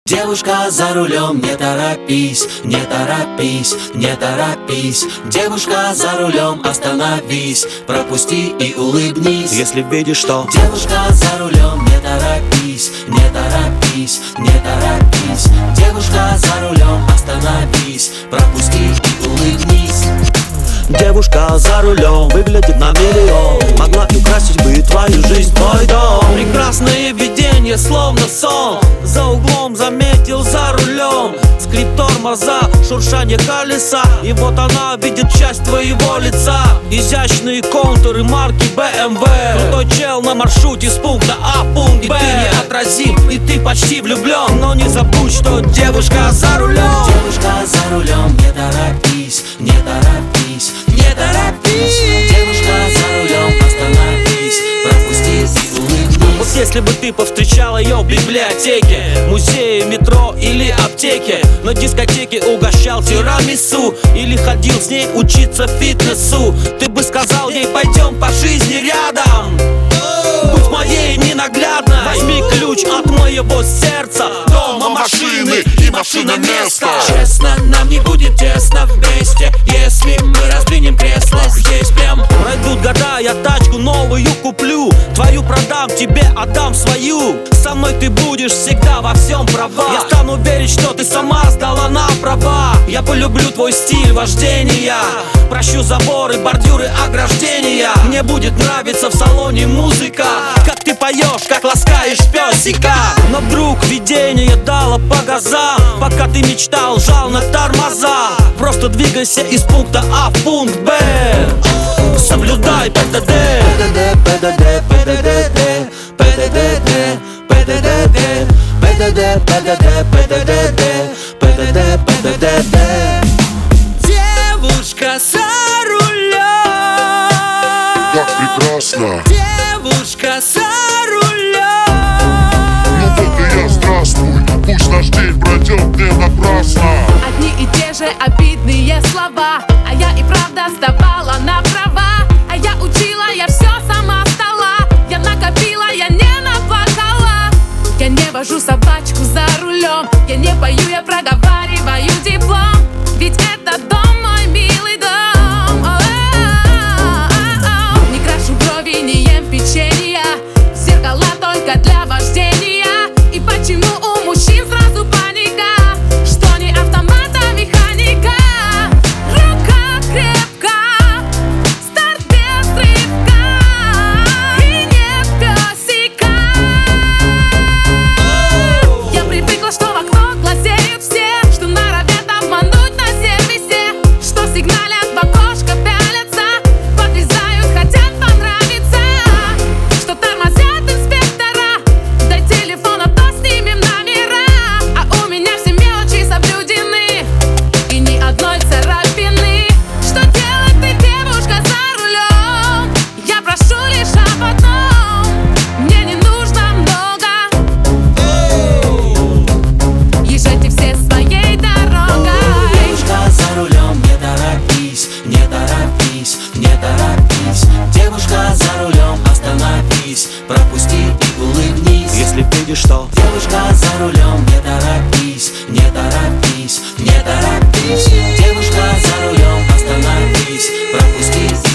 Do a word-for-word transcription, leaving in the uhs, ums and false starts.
Девушка за рулем, не торопись, не торопись, не торопись. Девушка за рулем, остановись, пропусти и улыбнись. Если видишь, что девушка за рулем, не торопись, не торопись, не торопись. Девушка за рулем, остановись, пропусти и улыбнись. девушка за рулем выглядит на миллион, могла и украсить бы твою жизнь, твой дом. Прекрасное видение, словно сон, за углом заметил за рулем скрип тормоза, шуршание колеса. И вот она видит часть твоего лица, изящные контуры марки бэ эм вэ. Крутой чел на маршруте с пункта А в пункт Б. И ты неотразим, и ты почти влюблен. Но не забудь, что девушка за рулем. Девушка за рулем, не торопись, не торопись, не торопись. Девушка за рулем, остановись, пропусти и улыбнись. Вот если бы ты повстречал ее в библиотеке, музее, метро или аптеке, на дискотеке угощал тирамису или ходил с ней учиться фитнесу, ты бы сказал ей: пойдем по жизни рядом, будь моей ненаглядной. Возьми ключ от моего сердца, дома, машины и машина места. Честно, нам не будет тесно вместе, если мы раздвинем кресло здесь прям. Пройдут года, я тачку новую куплю, твою продам, тебе отдам свою. Со мной ты будешь всегда во всем права. Я стану верить, что ты сама сдала на права. Я полюблю твой стиль вождения, прощу заборы, бордюры, ограждения. Мне будет нравиться в салоне музыка, как ты поешь, как ласкаешь песика. Но вдруг видение дало по газам, пока ты мечтал, жал на тормоза. Просто двигайся из пункта А в пункт Б, соблюдай пэ дэ дэ. пэ дэ дэ, пэ дэ дэ, пэ дэ дэ, пэ дэ дэ, пэ дэ дэ, пэ дэ дэ, пэ дэ дэ, пэ дэ дэ, пэ дэ дэ, пэ дэ дэ, пэ. Девушка за рулем, как прекрасно. девушка за рулем. Ну вот и я, здравствуй, пусть наш день пройдет не напрасно. Одни и те же обидные слова, а я и правда сдавала на права. А я учила, я все сама стала, я накопила, я не наплакала. Я не вожу собачку за рулем, я не пою, я проговариваю диплом. Ведь это дом, мой милый дом. О-о-о-о-о. Не крашу брови, не ем печенья, зеркала только для вождения. И почему у мужчин сразу паника, что не автомат, а механика? Рука крепка, старт без рывка, и нет песика. Я привыкла, что в окно глазеют все, что норовят обмануть на сервисе, что сигналят в окошко, пялятся, подрезают, хотят понравиться, что тормозят инспектора, дай телефон, а то снимем номера. А у меня все мелочи соблюдены, и ни одной царапины. Что делать ты, девушка за рулем? Я прошу лишь об одном, мне не нужно много. Езжайте все своей дорогой. Девушка за рулем, не торопись, не торопись, не торопись. Девушка за рулем, остановись, пропусти и улыбнись. Если видишь, что девушка за рулем, не торопись, не торопись, не торопись. Девушка за рулем, остановись, пропусти